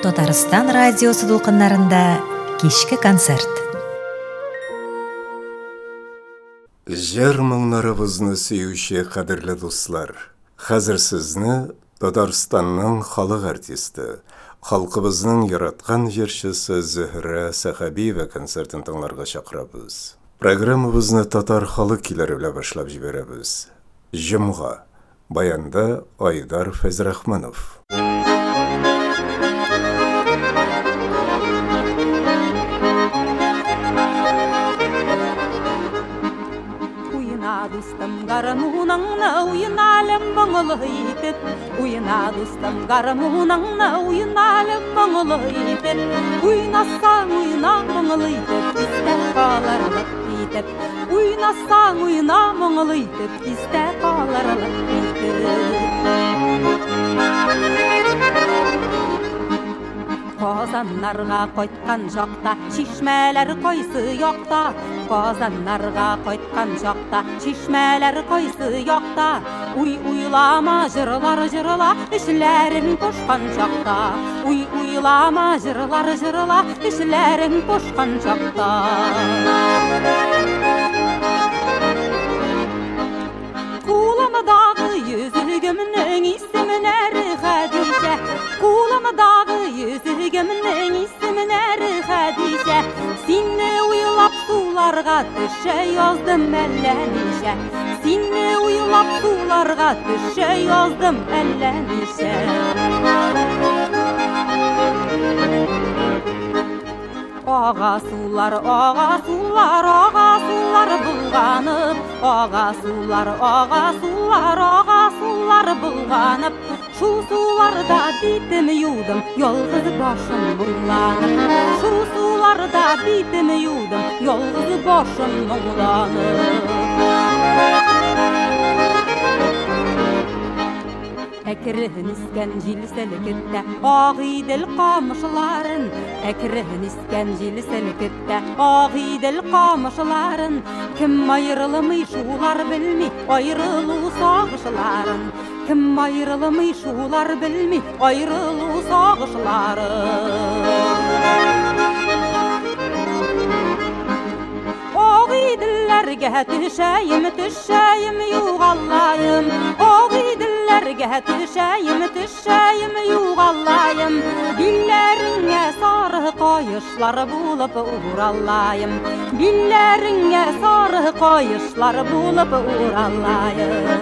Татарстан радиосы дулкыннарында кичке концерт. Жер моңнарыбызны сөюче кадерле дуслар. Хәзер сезне Татарстанның халык артисты, халкыбызның яраткан җырчысы Зөһрә Сахабиева концертын тыңларга чакырабыз. Программабызны татар халык көйләре белән башлап җибәрәбез. Җомга. Баянда Айдар Фәзрахманов. Dostum garmunanna uynalım manglı itip Uyna dostum garmunanna uynalım manglı itip Uynasan uyna manglı itip İste kalarlık itip Uynasan uyna manglı itip İste kalarlık itip Qozanlarga qoytqan joqda çişmeler qoyсы yoqda Qozanlarga qoytqan joqda çişmeler qoyсы yoqda Uylama jırlar jırla işlerin qoşqan joqda Uylama jırlar jırla işlerin qoşqan joqda Kulamaдағы yüzügümün ismin Хадиша Kulamaдағы yüzügümün ismin Хадиша Сені уйлап суларға түші яздым әлләнеше Сені уйлап суларға түші яздым әлләнеше Аға сулар бұлғанып Аға сулар бұлғанып Шу суларда битім юдым, yolғыз башым мұңланып Шу суларда битім юдым, yolғыз башым мұңланып Әкірін іскен жел сәлікітті Ағиділ қамышыларын Әкірін іскен жел сәлікітті Ағиділ қамышыларын Кім айрылымый шулар білмей Айрылу сағышыларын Кім айрылымый шулар білмей Айрылу сағышыларын Ағиділлерге түшәйім юғалайым Ағиділлерге түшәйім юғалайым Биллеріңе сары қайышлар болып уралайым Биллеріңе сары қайышлар болып уралайым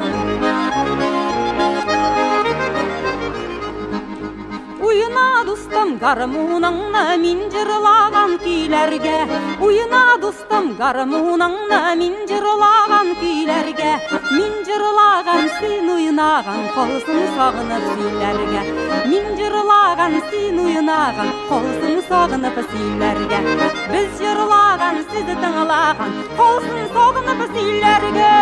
Uyuna dostum garmunanna min jırlagan kuylarga Uyuna dostum garmunanna min jırlagan kuylarga Min jırlagan sen uyunagan qolsun sog'inib siylarga Min jırlagan sen uyunagan qolsun sog'inib siylarga Biz jırlagan sizni tinglagan qolsun sog'inib siylarga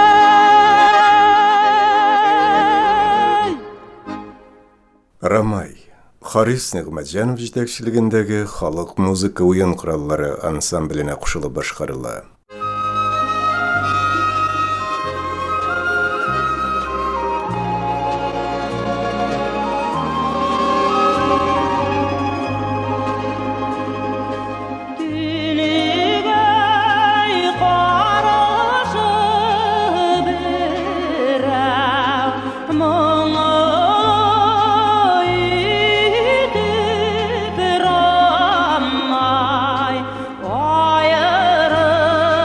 Рамай Харис Нигъматҗанов җитәкчелегендәге халык музыка уен кораллары ансамбленә кушылып башкарыла. Ayırır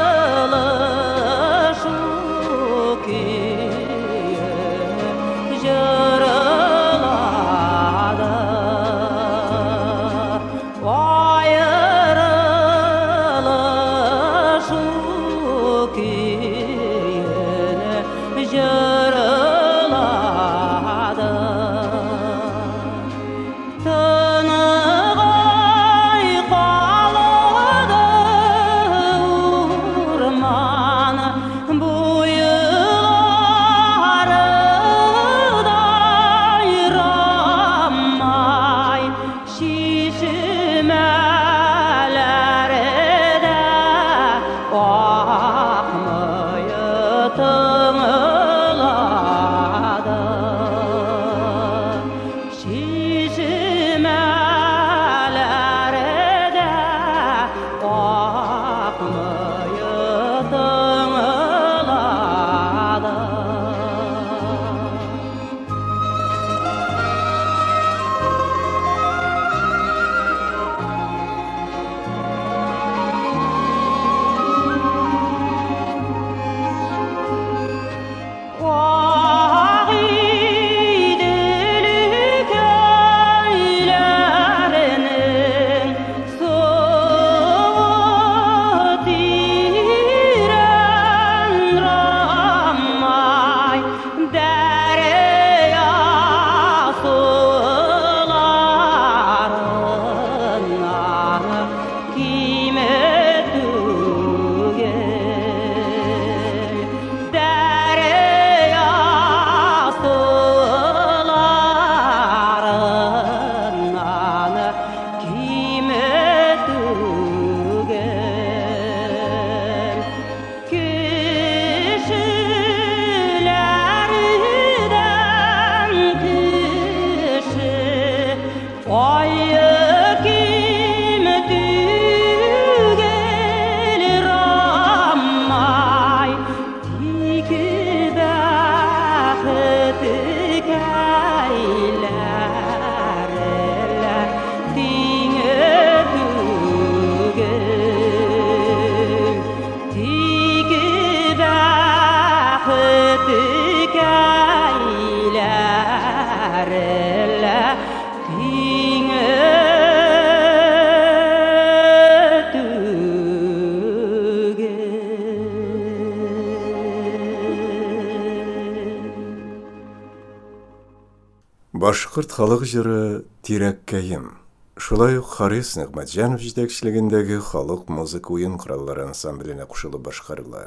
Башқұрт халық жыры Тирәккәйім. Шулай ук Харис Нигъматҗанов җитәкчелегендәге халык музыка уен кораллары ансамбленә кушылып башкарыла.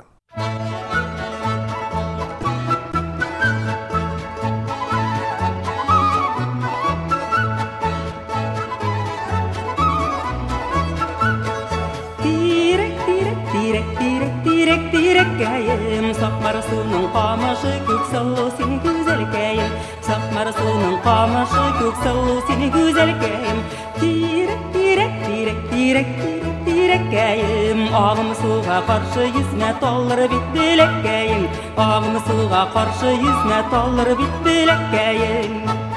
Тирәккәйем, Сакмар суның камышы, күк салу сине гүзәлкәем. Сакмар суның камышы, күк салу сине гүзәлкәем. Тирәккәем, агым суга каршы йөзмә таллар бит беләккәем. Агым суга каршы йөзмә таллар бит беләккәем.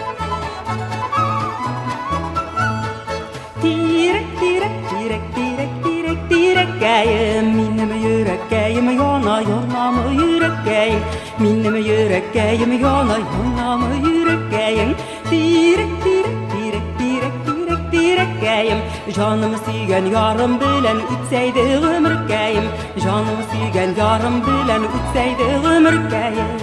Тирәккәем, минем йөрәккәем яна, янамы йөрәккәем. Минем йөрәккәем яна, янамы йөрәккәем. Тирәккәем, җаным сөйгән ярым белән үтсәйде гомеркәем. Җаным сөйгән ярым белән үтсәйде гомеркәем.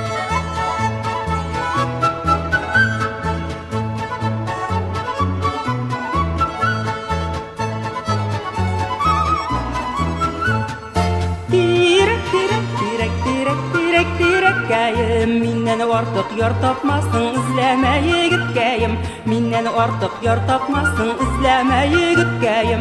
Миннән артык яр тапмассың, эзләмә егеткәем. Миннән артык яр тапмассың, эзләмә егеткәем.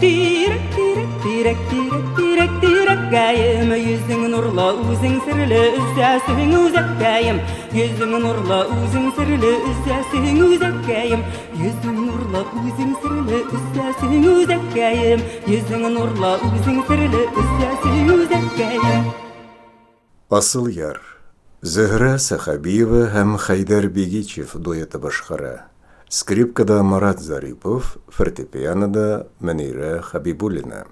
Тирәккәем, йөзең нурлы, үзең серле, үзәсең үзәккәем. Йөзең нурлы, үзең серле, үзәсең үзәккәем. Йөзең нурлы, үзең серле, үзәсең үзәккәем. Йөзең нурлы, үзең серле, үзәсең үзәккәем. Асыл яр. Зөһрә Сахабиева һәм Хайдар Бегичев дуэты башкара. Скрипкада Марат Зарипов, фортепианода Манира Хабибуллина.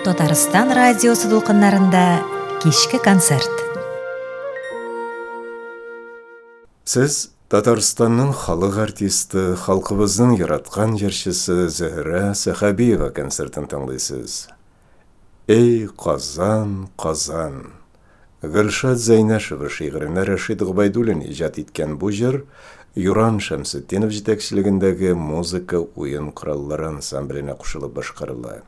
Татарстан радиосы дулкыннарында кичке концерт. Сіз Татарстанның халық артисті, халқыбыздың яратқан жершісі Зөһрә Сахабиева концертін тыңлайсыз. Эй, Қазан, Қазан! Гөлшат Зәйнәшева шигыренә Рәшид Гобайдуллин иҗат иткән бу җыр Юран Шәмсетдинов җитәкчелегендәге музыка уен кораллары ансамбленә кушылып башкарыла.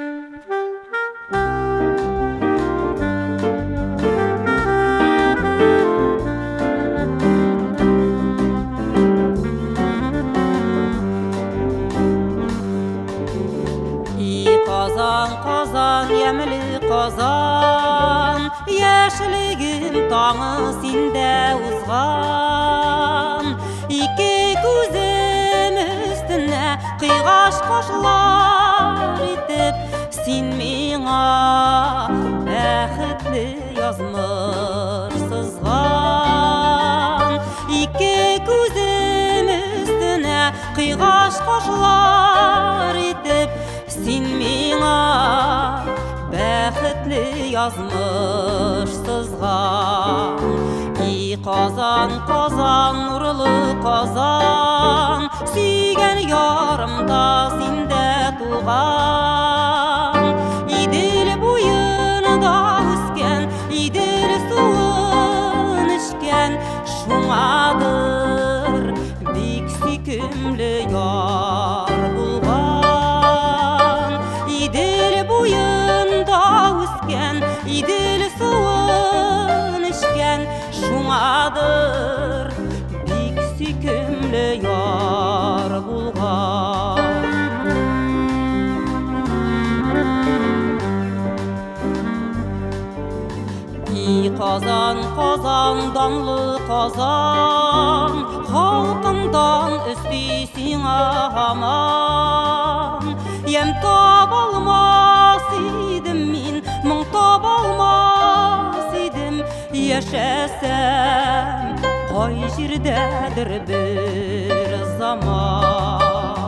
Қазан, ямлы Қазан, яшілігім таңы синде узған. Ике күзім үстіне қиғаш қошылар етіп, син миңа бәхетлі язмыр сызған. Ике күзім үстіне қиғаш қошылар етіп, син миңа бәхетлі язмыш сызған. И Қазан, Қазан, нұрлы Қазан, сүйген ярымда синде туған. Идел бойында үскен, идел суын ішкен, шуңадыр бик сүйкімлі яр булған. Идел бойында үскен, идел суын ішкен, шуңадыр бик сүйкімлі яр булған. И Қазан, Қазан, данлы Қазан, халқымдан үстейсің аман. Ем табалмас идім мен, мұң табалмас идім, яшәсәм қай жердәдір бір заман.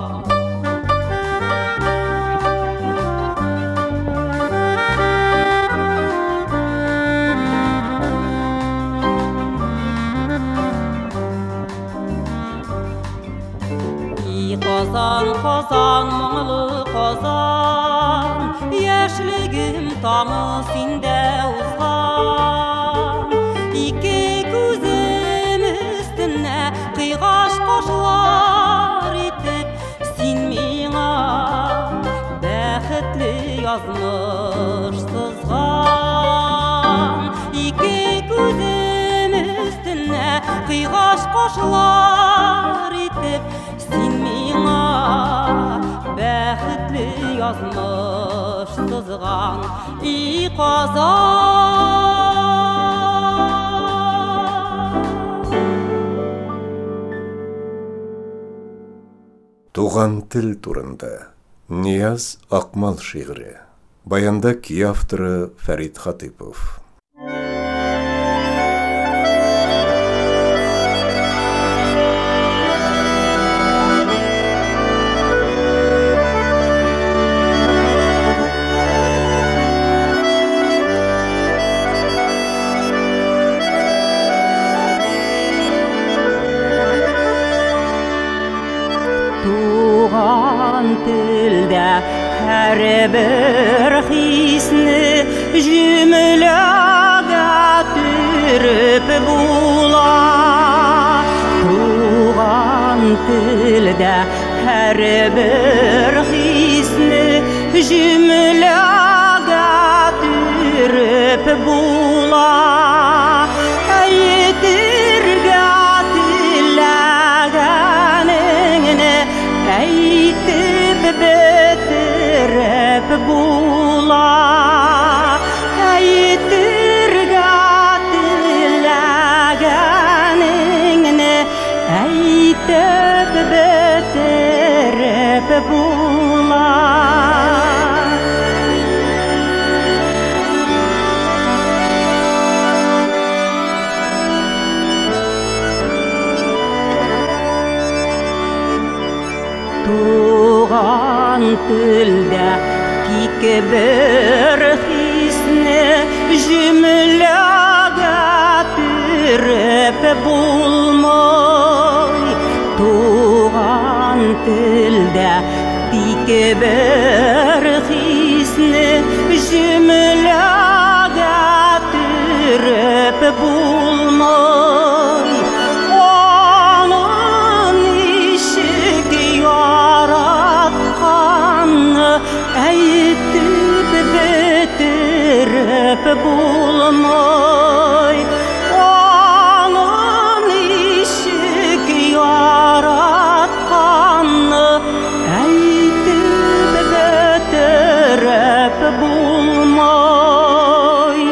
Қазан, Қазан, мұңлы Қазан, яшілігім таңы синде узған. Ике күзім үстіне қиғаш қошылар етіп, син миңа бәхетлі язмыш сызған. Ике күзім үстіне қиғаш қошылар етіп, син миңа бәхетлі язмыш сызған. И Қазан. Туған тил турында Нияз Ақмал шигыре. Баянда ки авторы Фәрит Хатипов. Тілде әрбір хисні жүміліге түріп була. Туған тілде әрбір хисні жүміліге түріп була. Әйтерге тілегеніңні әйтіп бітіріп була. Әйтерге тілегеніңні әйтіп бітіріп була. Туған тілде тик бір хисне жүміләгә түріп булмай, туған тілдә тик бір хисне жүміләгә түріп булмай, оның ишік яратқаны әйтіп бітіріп булмай, оның ишік яратқаны әйтіп бітіріп булмай.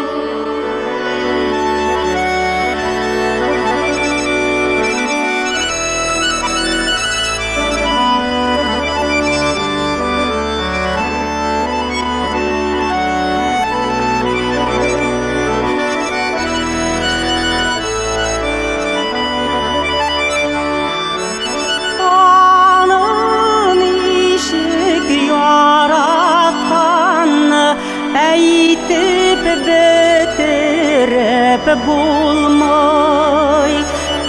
Әйтіп бітіріп булмай,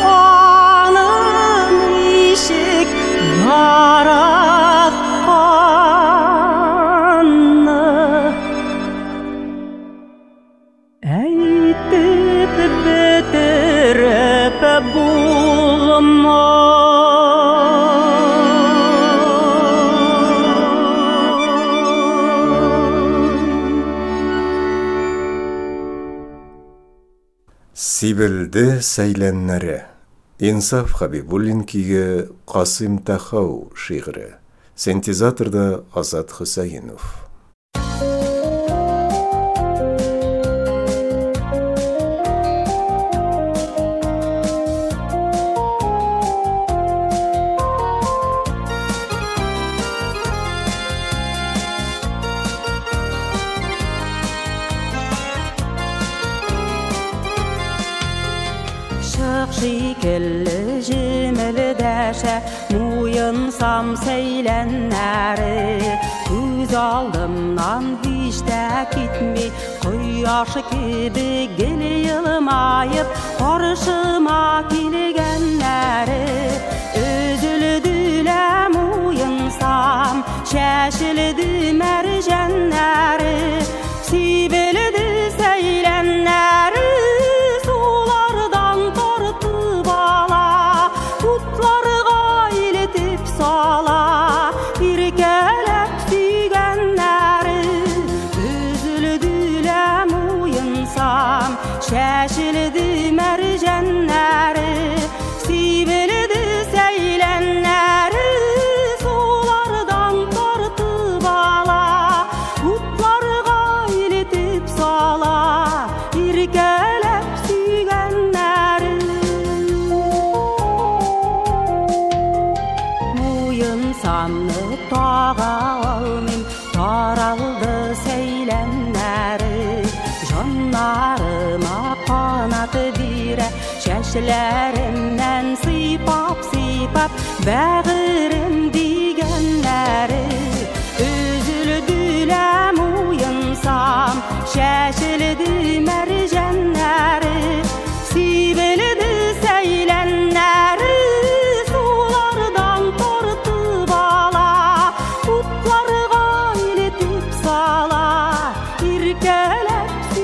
оның ишік яратқаны әйтіп бітіріп булмай. Сибілді сәйленнәрі. Инсаф Хабибуллин киге Қасым Тахау шиғыры. Синтезаторда Азат Хусайынов. Şikilli jimili dəşə muyunsam seylenləri, Göz aldımdan hiç də gitmi, Quyaşı gibi geli yılmayıp qarşıma kilgənləri, Özüldülə muyunsam şəşildi mərcənləri, Sibildi seylənləri, şəşildi mərcənləri, sivildi seylənləri, sulardan tartıb ala, qutlarga ilitib sala, irkələb süygənləri. Muyunsamны tağa almim, taraldı seylənləri, Canlarıma qanatı birə, şəşlərimdən sipap bəğirim digənləri, Üzüldüləm uyunsam şəşildi mərcənləri, sivildi seylənləri, sulardan tartıb ala, qutlarga ilitib sala, irkələb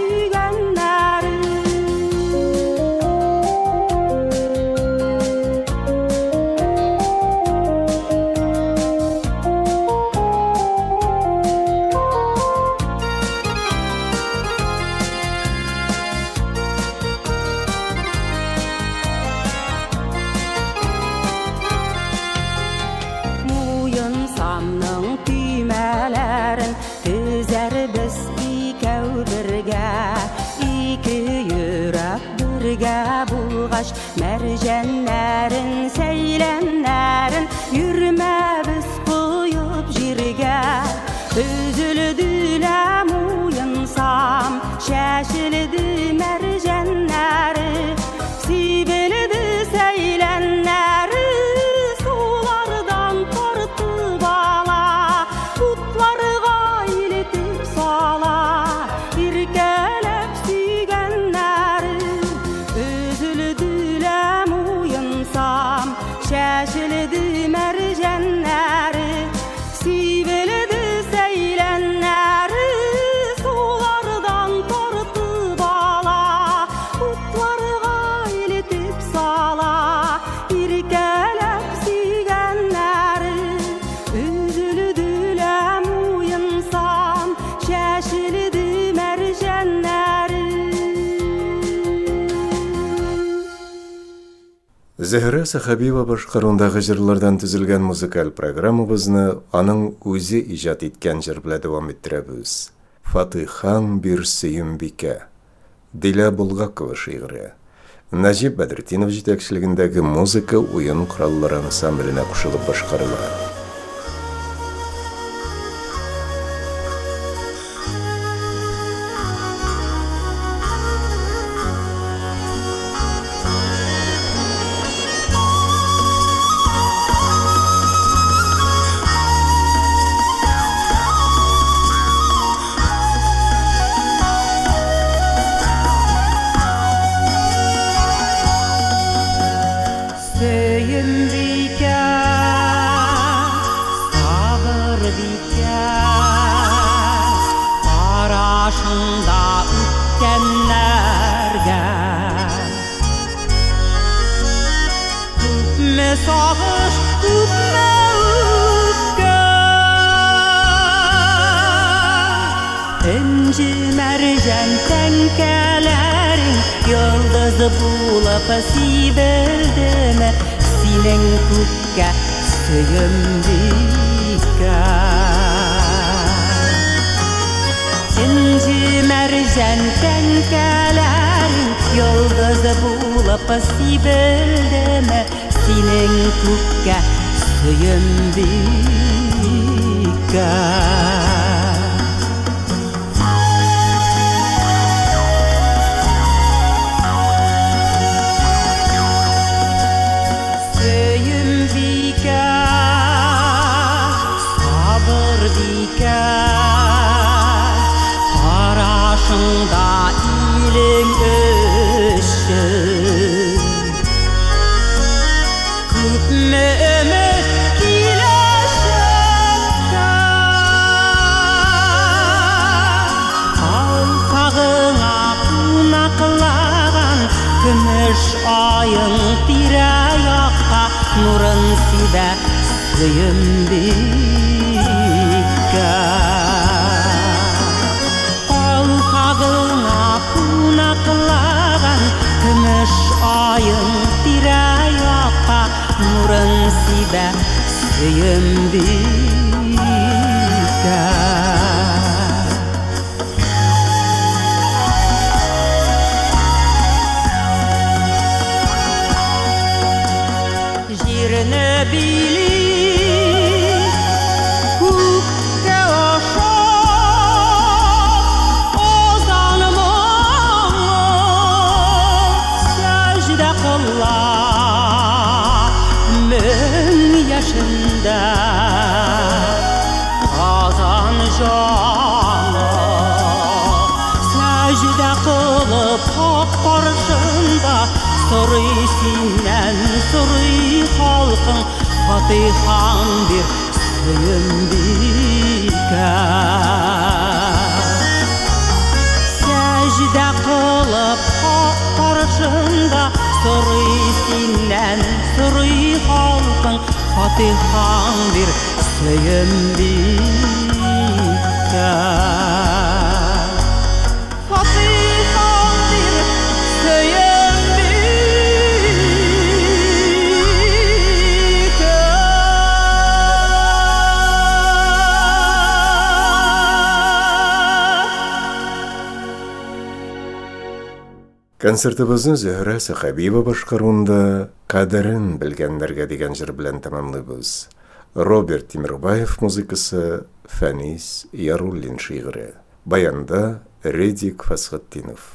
bulğaş mərcənlərin, seylənlərin, yürməbiz qoyub jirgə, Üzüldüləm uyunsam şəşildi mərcənləri, sivildi seylənləri, sulardan tartıb ala, qutlarga ilitib Зәһрә Сахабиева башкаруындагы җырлардан төзелгән музыкаль программабызны аның үзе иҗат иткән җыр белән дәвам иттерәбез. Фатихаң бир сөембикә. Дилә Булгакова шигыре. Нәҗип Бәдретдинов җитәкчелегендәге музыка уен кораллары ансамбленә кушылып башкарыла. Сөйімбикә, сабырбикә, қарашыңда үткәннәргә. Күпме сағыш, күпме үпкә, інжі мәржән тәңкәләрің йылдызы булып сибелдеме синең күккә сөйембикә. Инҗе мәрҗән тәңкәләрің йылдызы булып сибелдеме синең күккә сөйембикә. Қарашыңда илең үшін күпме үміт киләчәккә. Алпағыңа қунақлаған көмеш айың тирә-якка нурын сибә сөйембикә. Алпағыңа қунақлаған көмеш айың тирә-якка нурын сибә сөйембикә. Җирне били күккә аша сәҗдә кыла мең яшендә. Казан җаны сәҗдә кылып хак каршында сорый синнән, сорый халкың фатихаң бир сөембикә. Сәҗдә кылып хак каршында сорый синнән, сорый халкың фатихаң бир сөембикә. Фатихаң бир сөембикә. Концертыбызны Зөһрә Сахабиева башкаруында «Кадерен белгәннәргә» дигән җыр белән тәмамлыйбыз. Роберт Тимербаев музыкасы, Фәнис Яруллин шигыре. Баянда Редик Фасхетдинов.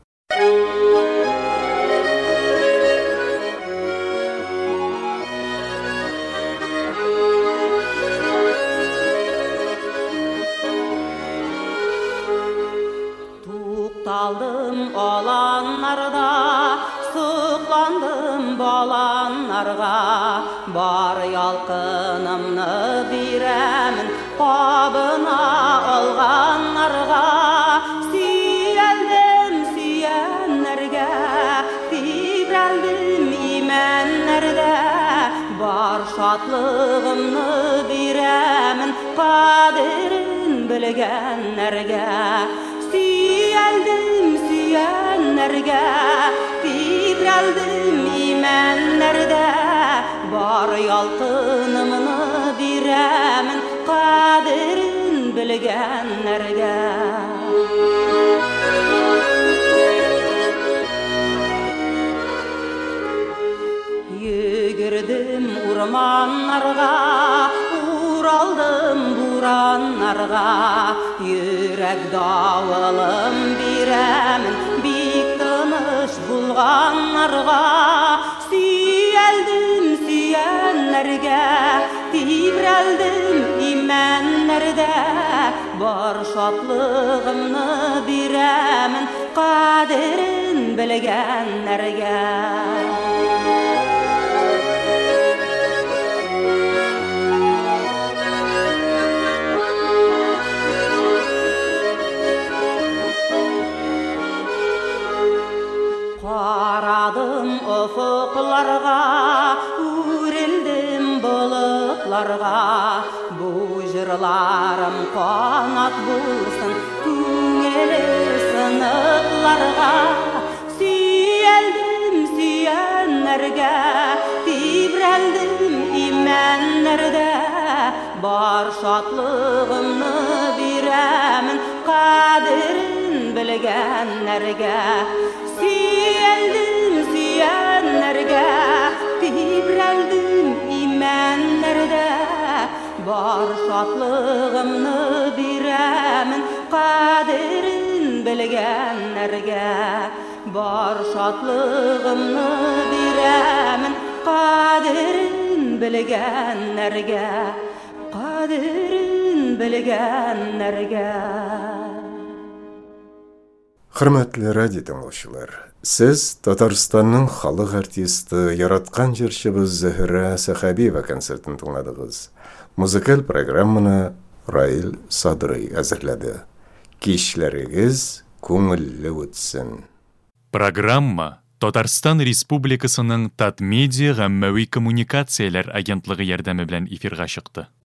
Тукталдым аланнарда, сукландым баланнарга, бар ялкынымны бирәмен кабына алганнарга. Сөйәлдем сөйәннәргә, тибрәлдем имәннәрдә, бар шатлыгымны бирәмен кадерен белгәннәргә. Сөйәлдем сөйәннәргә, тибрәлдем imenlerde Bar yaltınımını biremin Kadirin bilgenlerge Yürüdüm urmanlarga Uraldım buranlarga Yürek davılım biremin Bik tanış bulganlarga Süyeldim süyenlerge Tibreldim imenlerde Bar şatlığımны biremin Kadirin bilgenlerge Qaradım ufuklarga, urildim bulutlarga Bu jırlarım qanat bulsun, көңілі sınıklarga Süyeldim süyenlerge, tibreldim imenlerde Bar şatlığımны biremin, qadirin bilgenlerge Süyeldim süyenlerge, tibreldim imenlerde Bar şatlığımны biremin, qadirin bilgenlerge Bar şatlığımны biremin, qadirin bilgenlerge Qadirin bilgenlerge Hürmetli радио тыңлаучылар, сіз Татарстанның халық артисті яраткан жырчыбыз Зөһрә Сахабиева концертын тыңладыгыз. Музыкаль программаны Раил Садрый әзерләде. Кичләрегез күңелле үтсен. Программа Татарстан Республикасының Татмедиа гаммәви коммуникацияләр агентлыгы ярдәме белән эфирга чыкты.